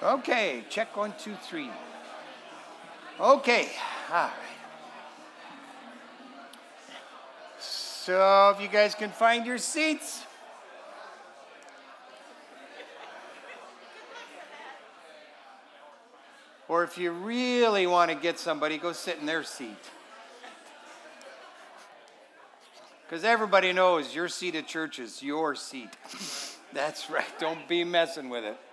Okay, check 1, 2, 3. Okay, all right. So if you guys can find your seats. Or if you really want to get somebody, go sit in their seat. Because everybody knows your seat at church is your seat. That's right, don't be messing with it.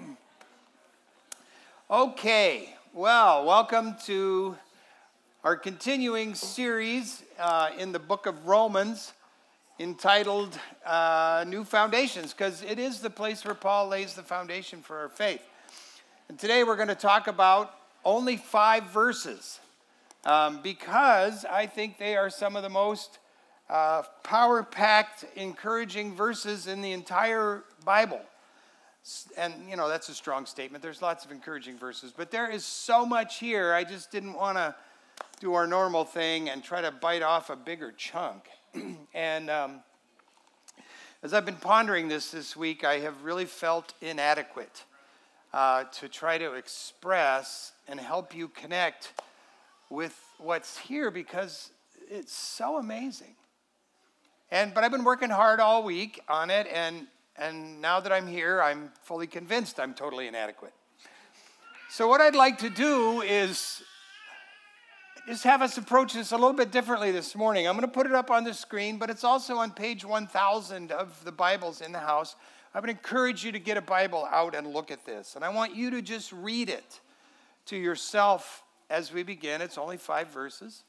Okay, well, welcome to our continuing series in the book of Romans entitled New Foundations, because it is the place where Paul lays the foundation for our faith. And today we're going to talk about only 5 verses because I think they are some of the most power-packed, encouraging verses in the entire Bible. And, you know, that's a strong statement. There's lots of encouraging verses, but there is so much here. I just didn't want to do our normal thing and try to bite off a bigger chunk. And as I've been pondering this week, I have really felt inadequate to try to express and help you connect with what's here because it's so amazing. But I've been working hard all week on it, and now that I'm here, I'm fully convinced I'm totally inadequate. So what I'd like to do is just have us approach this a little bit differently this morning. I'm going to put it up on the screen, but it's also on page 1000 of the Bibles in the house. I would encourage you to get a Bible out and look at this. And I want you to just read it to yourself as we begin. It's only 5 verses.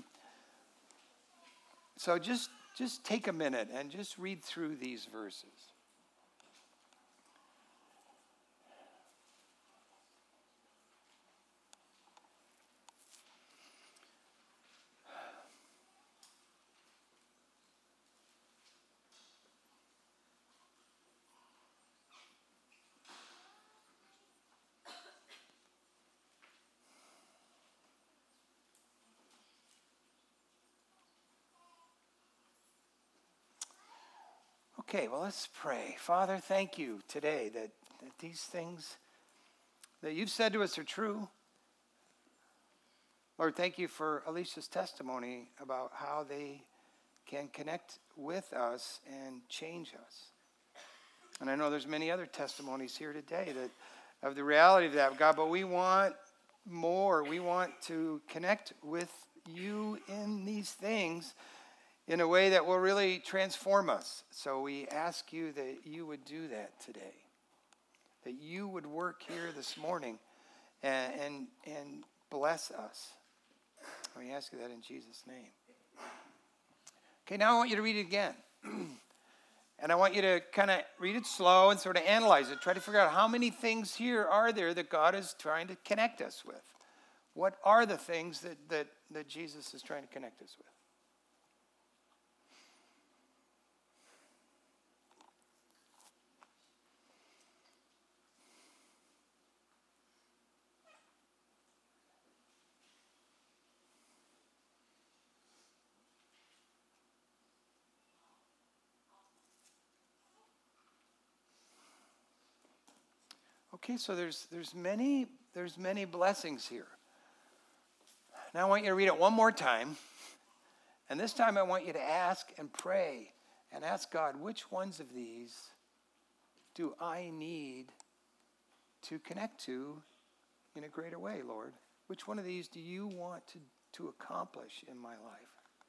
So just take a minute and just read through these verses. Okay, well, let's pray. Father, thank you today that these things that you've said to us are true. Lord, thank you for Alicia's testimony about how they can connect with us and change us. And I know there's many other testimonies here today that of the reality of that, God, but we want more. We want to connect with you in these things in a way that will really transform us. So we ask you that you would do that today, that you would work here this morning and bless us. We ask you that in Jesus' name. Okay, now I want you to read it again. And I want you to kind of read it slow and sort of analyze it. Try to figure out how many things here are there that God is trying to connect us with. What are the things that Jesus is trying to connect us with? Okay, so there's many blessings here. Now I want you to read it one more time. And this time I want you to ask and pray and ask God, which ones of these do I need to connect to in a greater way, Lord? Which one of these do you want to accomplish in my life?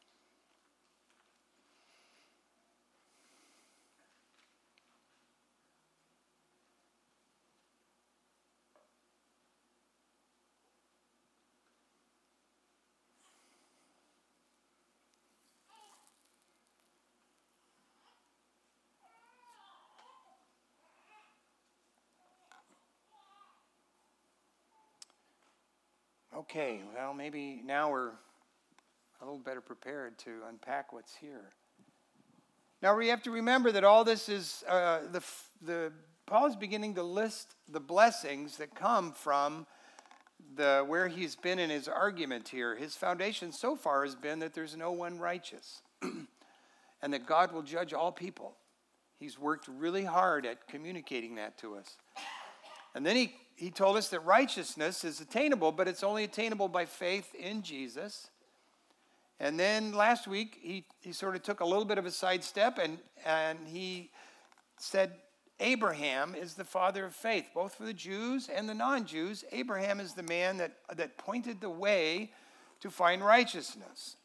Okay, well, maybe now we're a little better prepared to unpack what's here. Now we have to remember that all this is Paul is beginning to list the blessings that come from where he's been in his argument here. His foundation so far has been that there's no one righteous, and that God will judge all people. He's worked really hard at communicating that to us. And then he told us that righteousness is attainable, but it's only attainable by faith in Jesus. And then last week, he sort of took a little bit of a sidestep, and he said Abraham is the father of faith, both for the Jews and the non-Jews. Abraham is the man that pointed the way to find righteousness.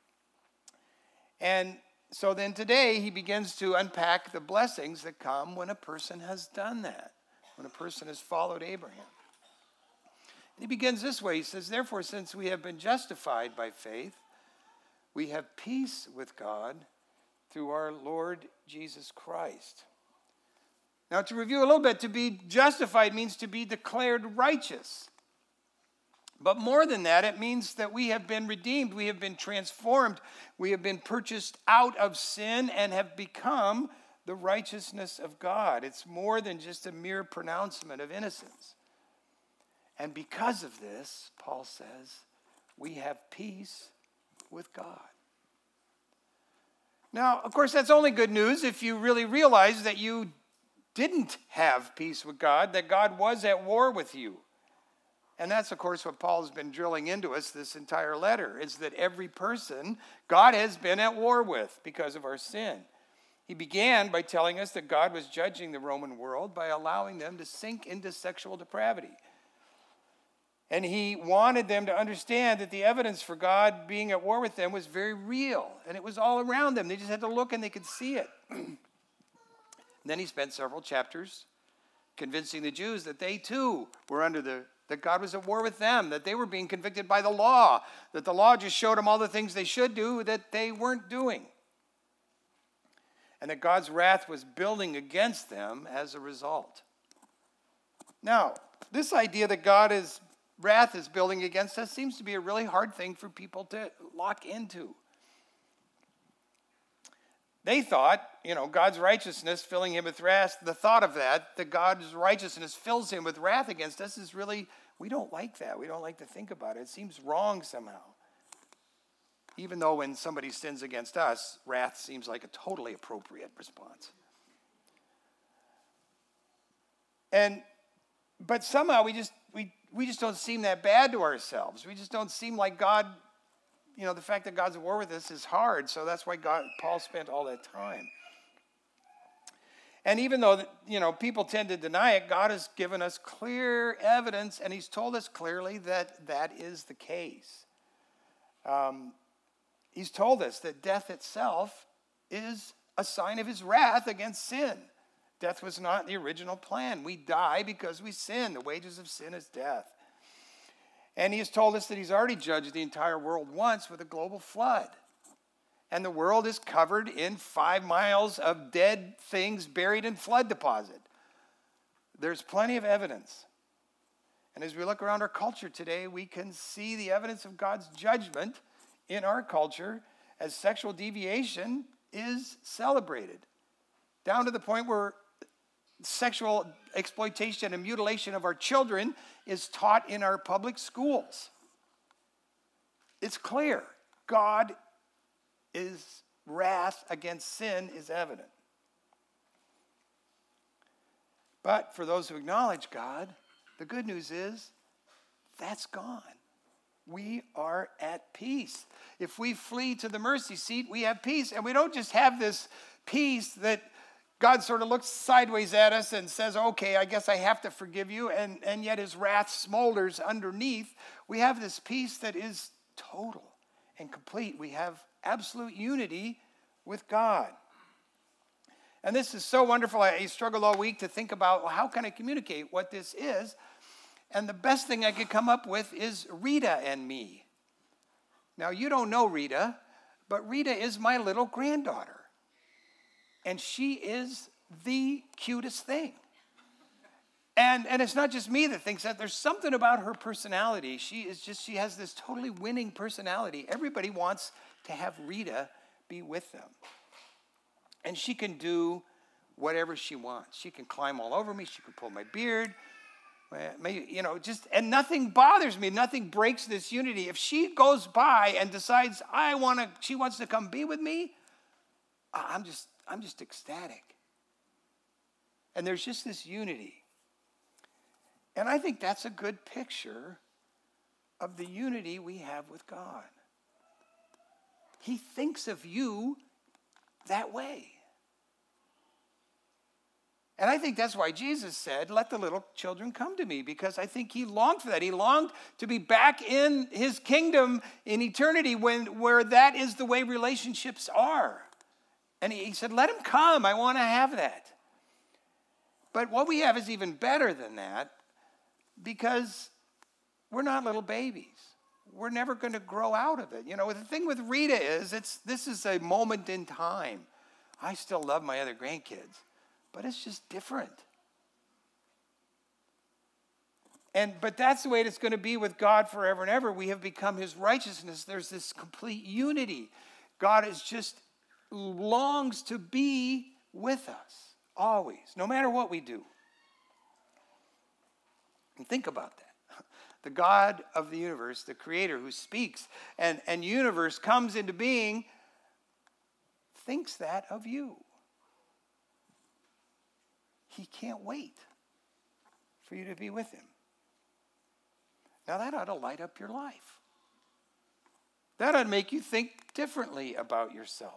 And so then today, he begins to unpack the blessings that come when a person has done that, when a person has followed Abraham. And he begins this way. He says, therefore, since we have been justified by faith, we have peace with God through our Lord Jesus Christ. Now, to review a little bit, to be justified means to be declared righteous. But more than that, it means that we have been redeemed, we have been transformed, we have been purchased out of sin and have become the righteousness of God. It's more than just a mere pronouncement of innocence. And because of this, Paul says, we have peace with God. Now, of course, that's only good news if you really realize that you didn't have peace with God, that God was at war with you. And that's, of course, what Paul has been drilling into us this entire letter, is that every person God has been at war with because of our sin. He began by telling us that God was judging the Roman world by allowing them to sink into sexual depravity. And he wanted them to understand that the evidence for God being at war with them was very real. And it was all around them. They just had to look and they could see it. Then he spent several chapters convincing the Jews that they too were that God was at war with them, that they were being convicted by the law, that the law just showed them all the things they should do that they weren't doing. And that God's wrath was building against them as a result. Now, this idea that God's wrath is building against us seems to be a really hard thing for people to lock into. They thought, God's righteousness filling him with wrath, the thought of that God's righteousness fills him with wrath against us is really, we don't like that. We don't like to think about it. It seems wrong somehow. Even though when somebody sins against us, wrath seems like a totally appropriate response. But somehow we just don't seem that bad to ourselves. We just don't seem like God, the fact that God's at war with us is hard. So that's why Paul spent all that time. And even though, people tend to deny it, God has given us clear evidence, and he's told us clearly that is the case. He's told us that death itself is a sign of his wrath against sin. Death was not the original plan. We die because we sin. The wages of sin is death. And he has told us that he's already judged the entire world once with a global flood. And the world is covered in 5 miles of dead things buried in flood deposit. There's plenty of evidence. And as we look around our culture today, we can see the evidence of God's judgment in our culture as sexual deviation is celebrated, down to the point where sexual exploitation and mutilation of our children is taught in our public schools. It's clear. God's wrath against sin is evident. But for those who acknowledge God, the good news is that's gone. We are at peace. If we flee to the mercy seat, we have peace. And we don't just have this peace that God sort of looks sideways at us and says, okay, I guess I have to forgive you, and yet his wrath smolders underneath. We have this peace that is total and complete. We have absolute unity with God. And this is so wonderful. I struggled all week to think about, well, how can I communicate what this is? And the best thing I could come up with is Rita and me. Now, you don't know Rita, but Rita is my little granddaughter. And she is the cutest thing. And it's not just me that thinks that. There's something about her personality. She has this totally winning personality. Everybody wants to have Rita be with them. And she can do whatever she wants. She can climb all over me. She can pull my beard. And nothing bothers me. Nothing breaks this unity. If she goes by and decides she wants to come be with me, I'm just ecstatic. And there's just this unity. And I think that's a good picture of the unity we have with God. He thinks of you that way. And I think that's why Jesus said, let the little children come to me, because I think he longed for that. He longed to be back in his kingdom in eternity where that is the way relationships are. And he said, let them come. I want to have that. But what we have is even better than that, because we're not little babies. We're never going to grow out of it. You know, the thing with Rita is this is a moment in time. I still love my other grandkids, but it's just different. But that's the way it's going to be with God forever and ever. We have become his righteousness. There's this complete unity. God is just longs to be with us always, no matter what we do. And think about that. The God of the universe, the creator who speaks and universe comes into being, thinks that of you. He can't wait for you to be with him. Now that ought to light up your life. That ought to make you think differently about yourself.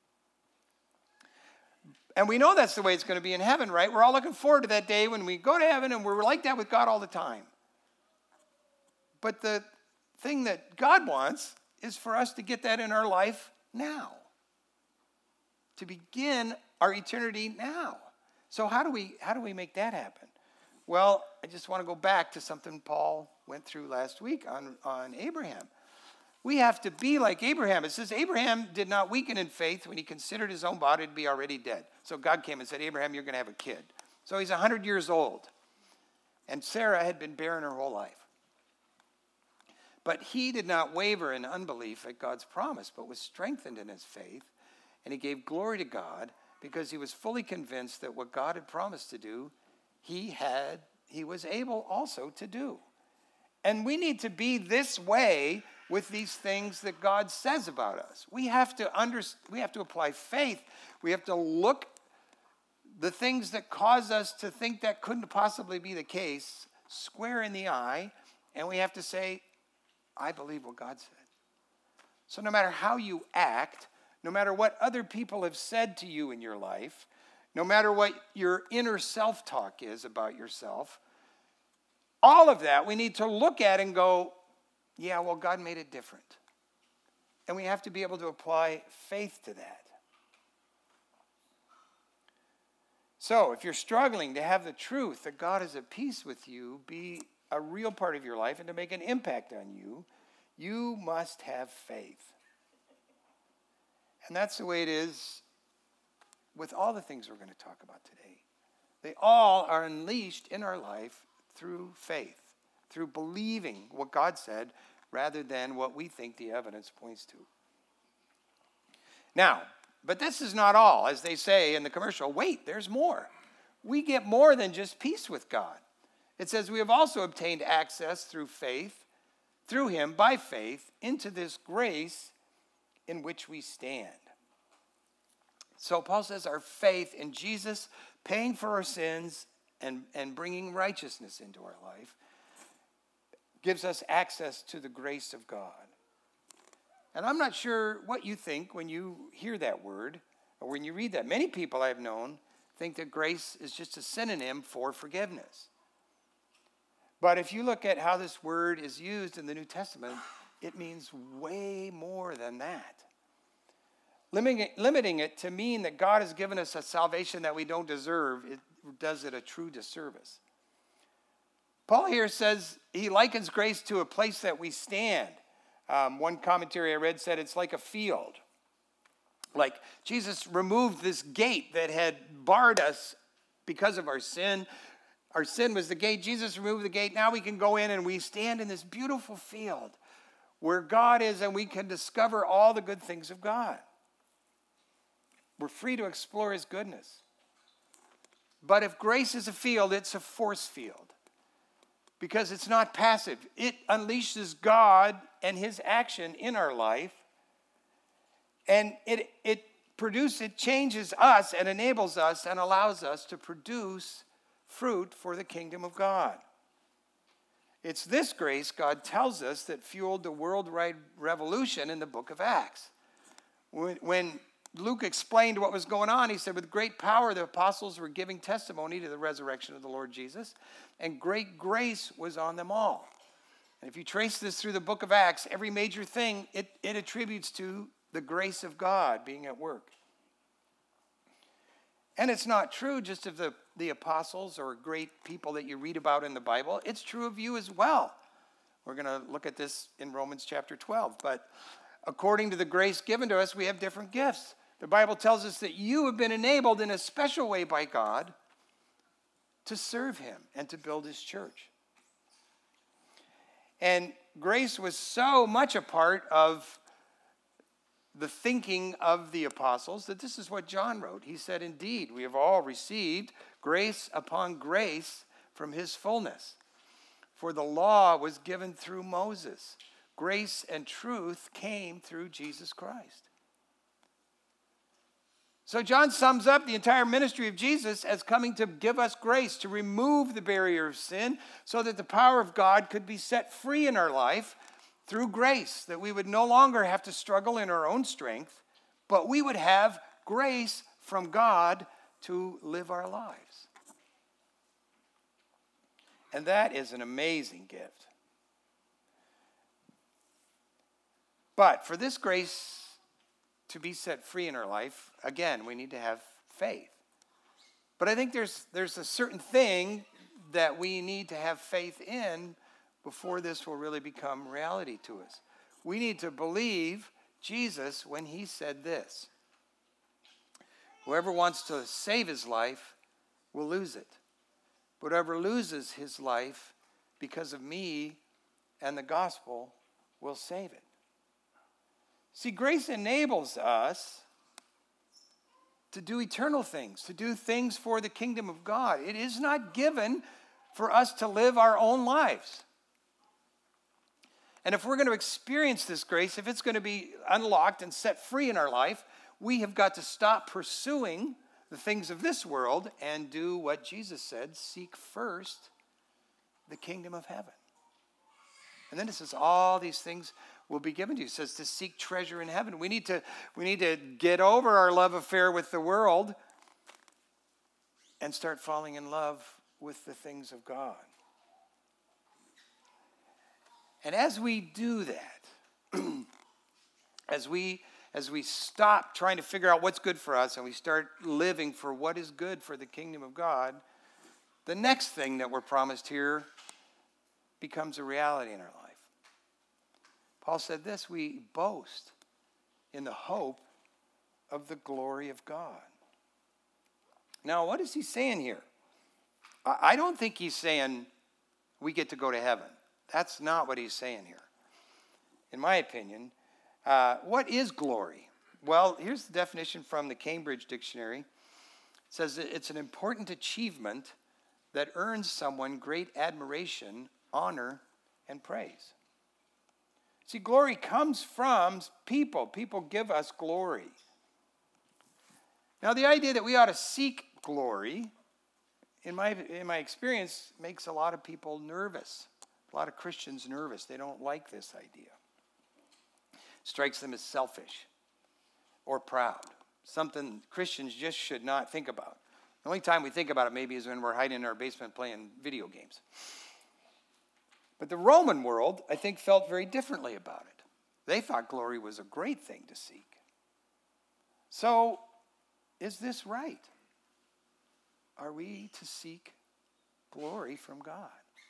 And we know that's the way it's going to be in heaven, right? We're all looking forward to that day when we go to heaven, and we're like that with God all the time. But the thing that God wants is for us to get that in our life now. To begin our eternity now. So how do we make that happen? Well, I just want to go back to something Paul went through last week on Abraham. We have to be like Abraham. It says Abraham did not weaken in faith when he considered his own body to be already dead. So God came and said, Abraham, you're going to have a kid. So he's 100 years old. And Sarah had been barren her whole life. But he did not waver in unbelief at God's promise, but was strengthened in his faith. And he gave glory to God because he was fully convinced that what God had promised to do, he was able also to do. And we need to be this way with these things that God says about us. We have to apply faith. We have to look the things that cause us to think that couldn't possibly be the case square in the eye, and we have to say, I believe what God said. So no matter how you act, no matter what other people have said to you in your life, no matter what your inner self-talk is about yourself, all of that we need to look at and go, yeah, well, God made it different. And we have to be able to apply faith to that. So if you're struggling to have the truth that God is at peace with you be a real part of your life and to make an impact on you, you must have faith. And that's the way it is with all the things we're going to talk about today. They all are unleashed in our life through faith, through believing what God said rather than what we think the evidence points to. Now, but this is not all. As they say in the commercial, wait, there's more. We get more than just peace with God. It says we have also obtained access through faith, through him, by faith, into this grace in which we stand. So Paul says our faith in Jesus paying for our sins and bringing righteousness into our life gives us access to the grace of God. And I'm not sure what you think when you hear that word or when you read that. Many people I've known think that grace is just a synonym for forgiveness. But if you look at how this word is used in the New Testament, it means way more than that. Limiting it to mean that God has given us a salvation that we don't deserve, it does it a true disservice. Paul here says he likens grace to a place that we stand. One commentary I read said it's like a field. Like Jesus removed this gate that had barred us because of our sin. Our sin was the gate. Jesus removed the gate. Now we can go in and we stand in this beautiful field where God is and we can discover all the good things of God. We're free to explore his goodness. But if grace is a field, it's a force field. Because it's not passive. It unleashes God and his action in our life. And it changes us and enables us and allows us to produce fruit for the kingdom of God. It's this grace, God tells us, that fueled the worldwide revolution in the book of Acts. When Luke explained what was going on, he said, with great power the apostles were giving testimony to the resurrection of the Lord Jesus, and great grace was on them all. And if you trace this through the book of Acts, every major thing, it attributes to the grace of God being at work. And it's not true just of the apostles or great people that you read about in the Bible. It's true of you as well. We're going to look at this in Romans chapter 12. But according to the grace given to us, we have different gifts. The Bible tells us that you have been enabled in a special way by God to serve him and to build his church. And grace was so much a part of the thinking of the apostles that this is what John wrote. He said, indeed, we have all received grace upon grace from his fullness. For the law was given through Moses. Grace and truth came through Jesus Christ. So John sums up the entire ministry of Jesus as coming to give us grace, to remove the barrier of sin so that the power of God could be set free in our life through grace, that we would no longer have to struggle in our own strength, but we would have grace from God to live our lives. And that is an amazing gift. But for this grace to be set free in our life, again, we need to have faith. But I think there's a certain thing that we need to have faith in before this will really become reality to us. We need to believe Jesus when he said this: whoever wants to save his life will lose it. But whoever loses his life because of me and the gospel will save it. See, grace enables us to do eternal things, to do things for the kingdom of God. It is not given for us to live our own lives. And if we're going to experience this grace, if it's going to be unlocked and set free in our life, we have got to stop pursuing the things of this world and do what Jesus said: seek first the kingdom of heaven. And then it says all these things will be given to you. It says to seek treasure in heaven. We need to get over our love affair with the world and start falling in love with the things of God. And as we do that, as we stop trying to figure out what's good for us and we start living for what is good for the kingdom of God, the next thing that we're promised here becomes a reality in our life. Paul said this: we boast in the hope of the glory of God. Now, what is he saying here? I don't think he's saying we get to go to heaven. That's not what he's saying here. In my opinion, what is glory? Well, here's the definition from the Cambridge Dictionary. It says it's an important achievement that earns someone great admiration, honor, and praise. See, glory comes from people. People give us glory. Now, the idea that we ought to seek glory, in my experience, makes a lot of people nervous. A lot of Christians nervous. They don't like this idea. Strikes them as selfish or proud. Something Christians just should not think about. The only time we think about it maybe is when we're hiding in our basement playing video games. But the Roman world, I think, felt very differently about it. They thought glory was a great thing to seek. So, is this right? Are we to seek glory from God?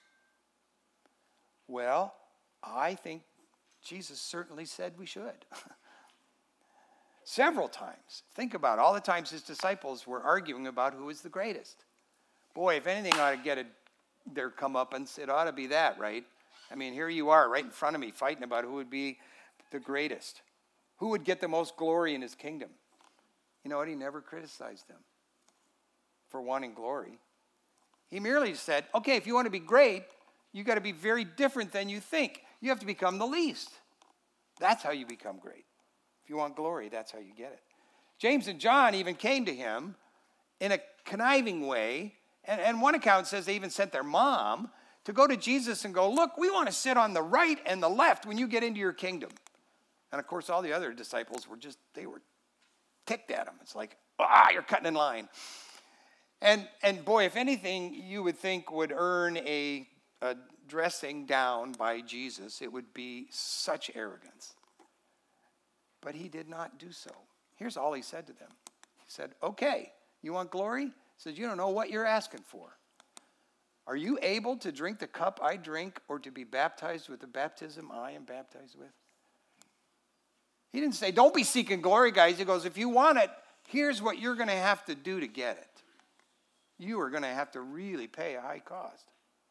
Well, I think Jesus certainly said we should. Several times. Think about it. All the times his disciples were arguing about who is the greatest. Boy, if anything ought to get their comeuppance, it ought to be that, right? I mean, here you are right in front of me fighting about who would be the greatest. Who would get the most glory in his kingdom? You know what? He never criticized them for wanting glory. He merely said, okay, if you want to be great, you got to be very different than you think. You have to become the least. That's how you become great. If you want glory, that's how you get it. James and John even came to him in a conniving way. And one account says they even sent their mom to go to Jesus and go, look, we want to sit on the right and the left when you get into your kingdom. And of course, all the other disciples they were ticked at him. It's like, you're cutting in line. And boy, if anything you would think would earn a dressing down by Jesus, it would be such arrogance. But he did not do so. Here's all he said to them. He said, okay, you want glory? He said, you don't know what you're asking for. Are you able to drink the cup I drink or to be baptized with the baptism I am baptized with? He didn't say, don't be seeking glory, guys. He goes, if you want it, here's what you're going to have to do to get it. You are going to have to really pay a high cost.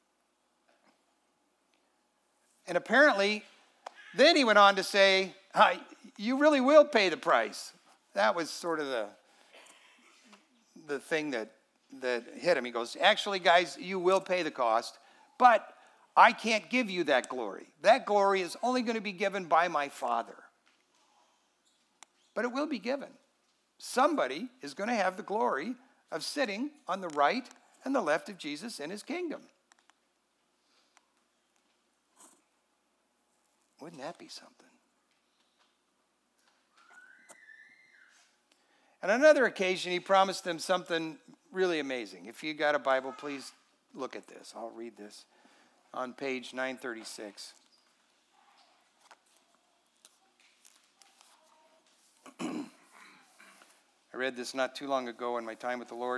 And apparently, then he went on to say, you really will pay the price. That was sort of the thing that hit him. He goes, actually, guys, you will pay the cost, but I can't give you that glory. That glory is only going to be given by my Father. But it will be given. Somebody is going to have the glory of sitting on the right and the left of Jesus in his kingdom. Wouldn't that be something? On another occasion, he promised them something really amazing. If you got a Bible, please look at this. I'll read this on page 936. I read this not too long ago in my time with the Lord.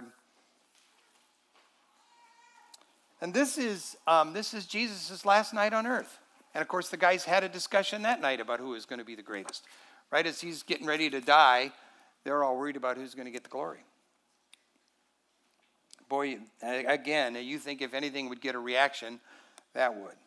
And this is Jesus' last night on earth. And of course, the guys had a discussion that night about who is going to be the greatest. Right as he's getting ready to die, they're all worried about who's going to get the glory. Boy, again, you think if anything would get a reaction, that would.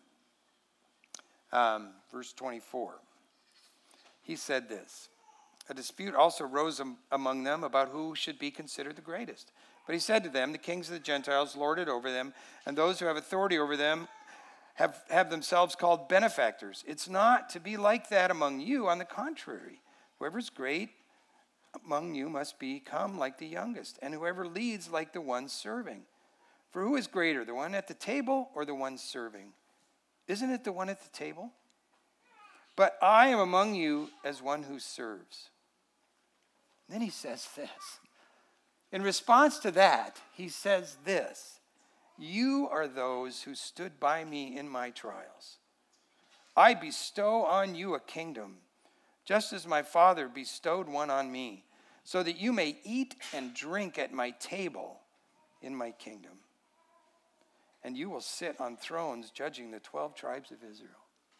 Verse 24. He said this. A dispute also arose among them about who should be considered the greatest. But he said to them, the kings of the Gentiles lord it over them, and those who have authority over them have themselves called benefactors. It's not to be like that among you. On the contrary, whoever's great among you must become like the youngest, and whoever leads like the one serving. For who is greater, the one at the table or the one serving? Isn't it the one at the table? But I am among you as one who serves. Then he says this. In response to that, he says this. You are those who stood by me in my trials. I bestow on you a kingdom, just as my Father bestowed one on me, so that you may eat and drink at my table in my kingdom. And you will sit on thrones judging the 12 tribes of Israel.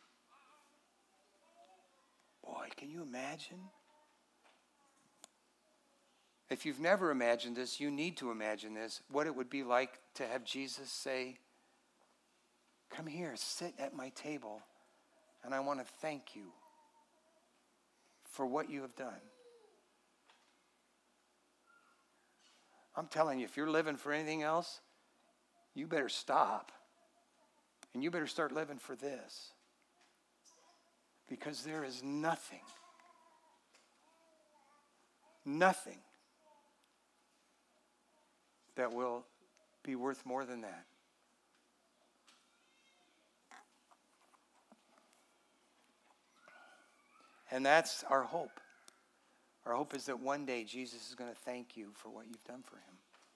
Boy, can you imagine? If you've never imagined this, you need to imagine this, what it would be like to have Jesus say, come here, sit at my table, and I want to thank you for what you have done. I'm telling you, if you're living for anything else, you better stop. And you better start living for this. Because there is nothing that will be worth more than that. And that's our hope. Our hope is that one day Jesus is going to thank you for what you've done for him.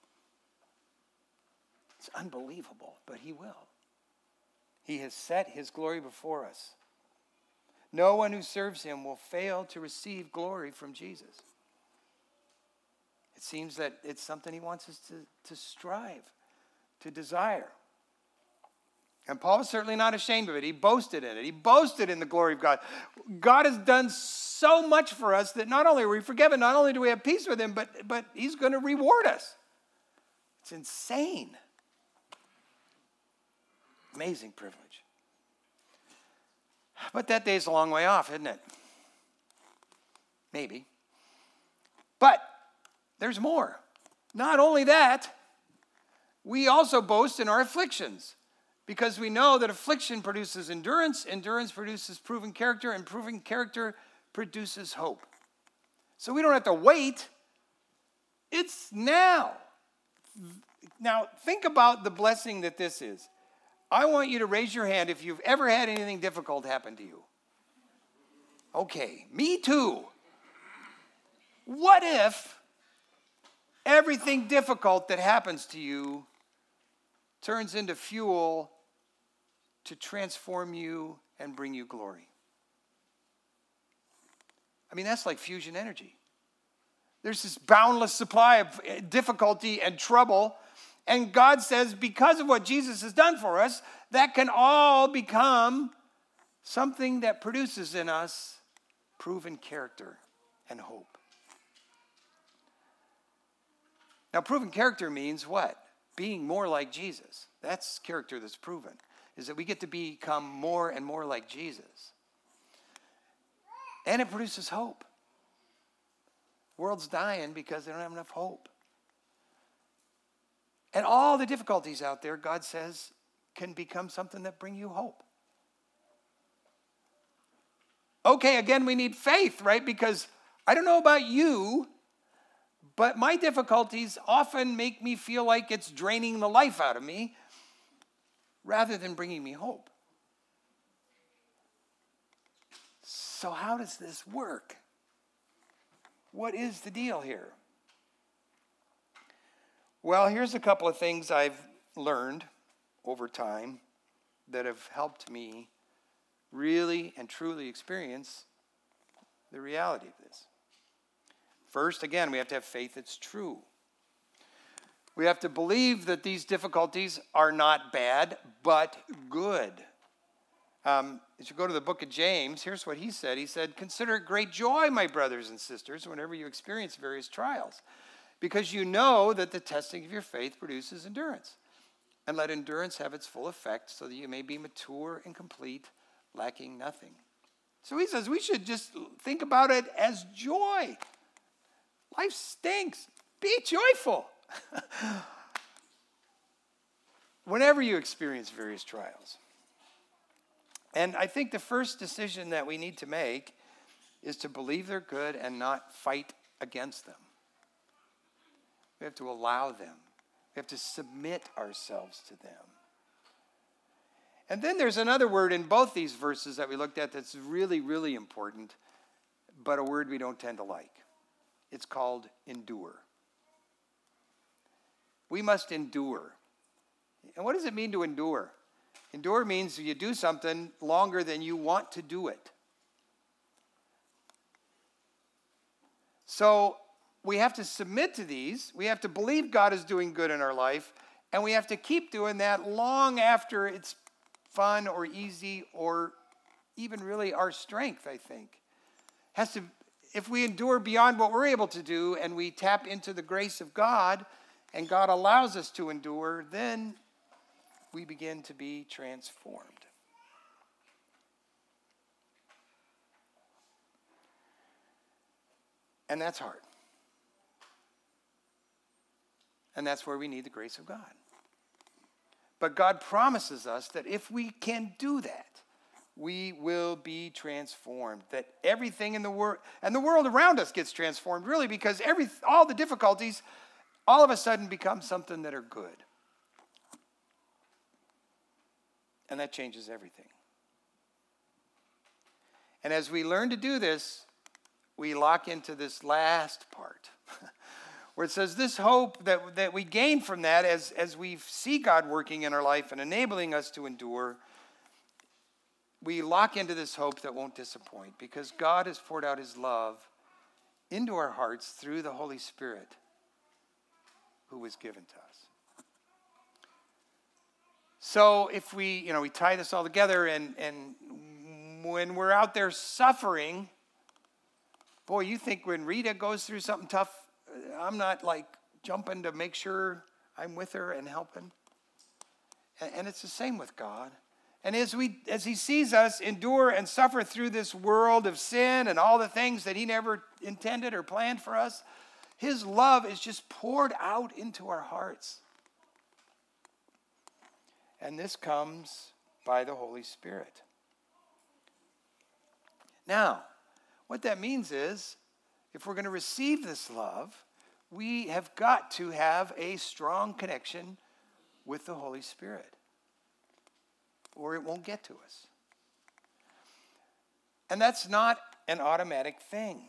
It's unbelievable, but he will. He has set his glory before us. No one who serves him will fail to receive glory from Jesus. It seems that it's something he wants us to strive, to desire. And Paul was certainly not ashamed of it. He boasted in it. He boasted in the glory of God. God has done so much for us that not only are we forgiven, not only do we have peace with him, but he's going to reward us. It's insane. Amazing privilege. But that day's a long way off, isn't it? Maybe. But there's more. Not only that, we also boast in our afflictions, because we know that affliction produces endurance, endurance produces proven character, and proven character produces hope. So we don't have to wait. It's now. Now, think about the blessing that this is. I want you to raise your hand if you've ever had anything difficult happen to you. Okay, me too. What if everything difficult that happens to you turns into fuel to transform you and bring you glory? I mean, that's like fusion energy. There's this boundless supply of difficulty and trouble. And God says, because of what Jesus has done for us, that can all become something that produces in us proven character and hope. Now, proven character means what? Being more like Jesus. That's character that's proven, is that we get to become more and more like Jesus. And it produces hope. The world's dying because they don't have enough hope. And all the difficulties out there, God says, can become something that bring you hope. Okay, again, we need faith, right? Because I don't know about you, but my difficulties often make me feel like it's draining the life out of me rather than bringing me hope. So how does this work? What is the deal here? Well, here's a couple of things I've learned over time that have helped me really and truly experience the reality of this. First, again, we have to have faith that's true. We have to believe that these difficulties are not bad, but good. As you go to the book of James, here's what he said. He said, "Consider it great joy, my brothers and sisters, whenever you experience various trials, because you know that the testing of your faith produces endurance. And let endurance have its full effect, so that you may be mature and complete, lacking nothing." So he says we should just think about it as joy. Life stinks. Be joyful. Whenever you experience various trials. And I think the first decision that we need to make is to believe they're good and not fight against them. We have to allow them. We have to submit ourselves to them. And then there's another word in both these verses that we looked at that's really, really important, but a word we don't tend to like. It's called endure. We must endure. And what does it mean to endure? Endure means you do something longer than you want to do it. So we have to submit to these. We have to believe God is doing good in our life. And we have to keep doing that long after it's fun or easy or even really our strength, I think. If we endure beyond what we're able to do and we tap into the grace of God and God allows us to endure, then we begin to be transformed. And that's hard. And that's where we need the grace of God. But God promises us that if we can do that, we will be transformed. That everything in the world, and the world around us gets transformed, really, because all the difficulties all of a sudden become something that are good. And that changes everything. And as we learn to do this, we lock into this last part where it says this hope that we gain from that as we see God working in our life and enabling us to endure, we lock into this hope that won't disappoint because God has poured out his love into our hearts through the Holy Spirit who was given to us. So if we tie this all together and when we're out there suffering, boy, you think when Rita goes through something tough, I'm not like jumping to make sure I'm with her and helping. And it's the same with God. And as he sees us endure and suffer through this world of sin and all the things that he never intended or planned for us, his love is just poured out into our hearts. And this comes by the Holy Spirit. Now, what that means is, if we're going to receive this love, we have got to have a strong connection with the Holy Spirit. or it won't get to us. And that's not an automatic thing.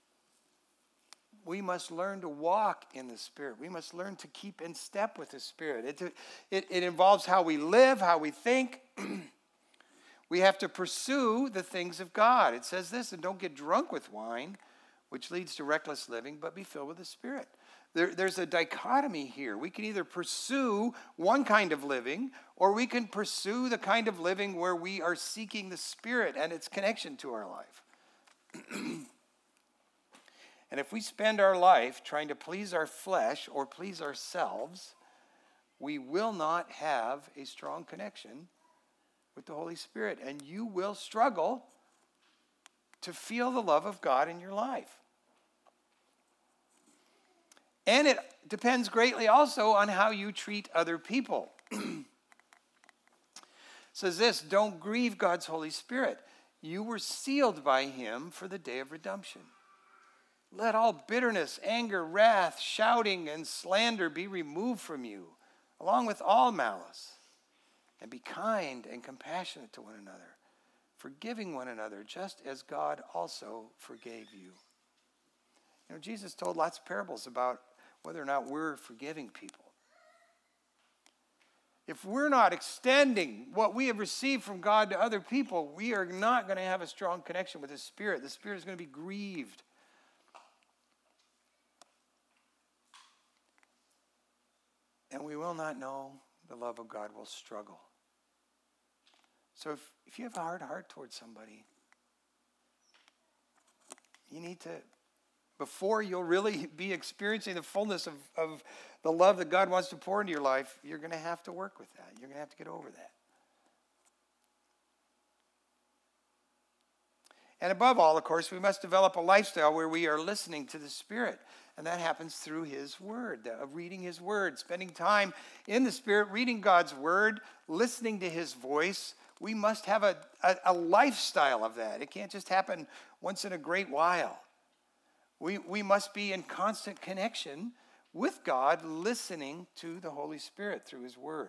We must learn to walk in the Spirit. We must learn to keep in step with the Spirit. It involves how we live, how we think. We have to pursue the things of God. It says this, and don't get drunk with wine, which leads to reckless living, but be filled with the Spirit. There's a dichotomy here. We can either pursue one kind of living, or we can pursue the kind of living where we are seeking the Spirit and its connection to our life. And if we spend our life trying to please our flesh or please ourselves, we will not have a strong connection with the Holy Spirit. And you will struggle to feel the love of God in your life. And it depends greatly also on how you treat other people. It says this, don't grieve God's Holy Spirit. You were sealed by him for the day of redemption. Let all bitterness, anger, wrath, shouting, and slander be removed from you, along with all malice. And be kind and compassionate to one another, forgiving one another, just as God also forgave you. You know, Jesus told lots of parables about whether or not we're forgiving people. If we're not extending what we have received from God to other people, we are not going to have a strong connection with the Spirit. The Spirit is going to be grieved. And we will not know the love of God. Will struggle. So if you have a hard heart towards somebody, you need to, before you'll really be experiencing the fullness of the love that God wants to pour into your life, you're going to have to work with that. You're going to have to get over that. And above all, of course, we must develop a lifestyle where we are listening to the Spirit. And that happens through his word, reading his word, spending time in the Spirit, reading God's word, listening to his voice. We must have a lifestyle of that. It can't just happen once in a great while. We must be in constant connection with God, listening to the Holy Spirit through his word.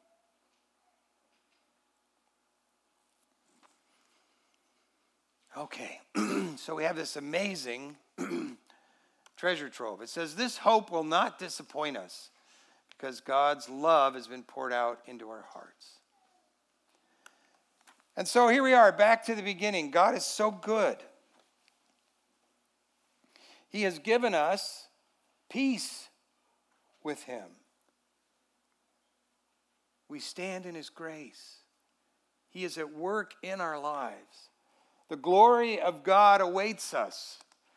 Okay, so we have this amazing treasure trove. It says, this hope will not disappoint us because God's love has been poured out into our hearts. And so here we are, back to the beginning. God is so good. He has given us peace with him. We stand in his grace. He is at work in our lives. The glory of God awaits us.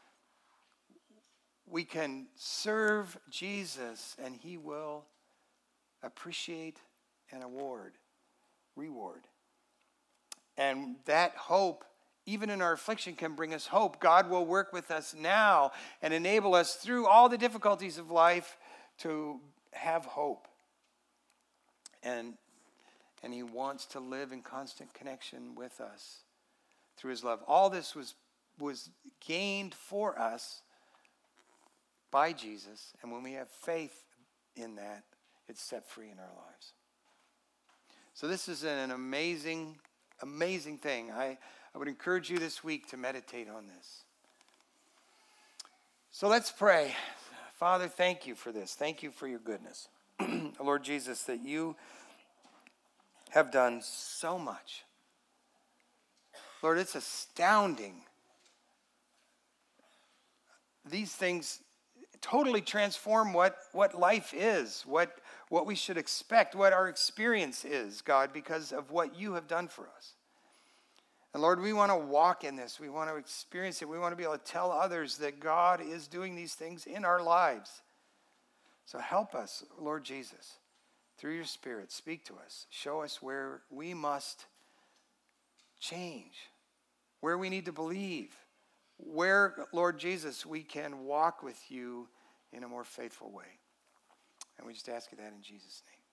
We can serve Jesus and he will appreciate and reward. And that hope, even in our affliction, can bring us hope. God will work with us now and enable us through all the difficulties of life to have hope. And he wants to live in constant connection with us through his love. All this was gained for us by Jesus. And when we have faith in that, it's set free in our lives. So this is an amazing thing. I would encourage you this week to meditate on this. So let's pray. Father, thank you for this. Thank you for your goodness. Lord Jesus, that you have done so much. Lord, it's astounding. These things totally transform what life is, what we should expect, what our experience is, God, because of what you have done for us. And Lord, we want to walk in this. We want to experience it. We want to be able to tell others that God is doing these things in our lives. So help us, Lord Jesus, through your Spirit. Speak to us. Show us where we must change, where we need to believe, where, Lord Jesus, we can walk with you in a more faithful way. And we just ask you that in Jesus' name.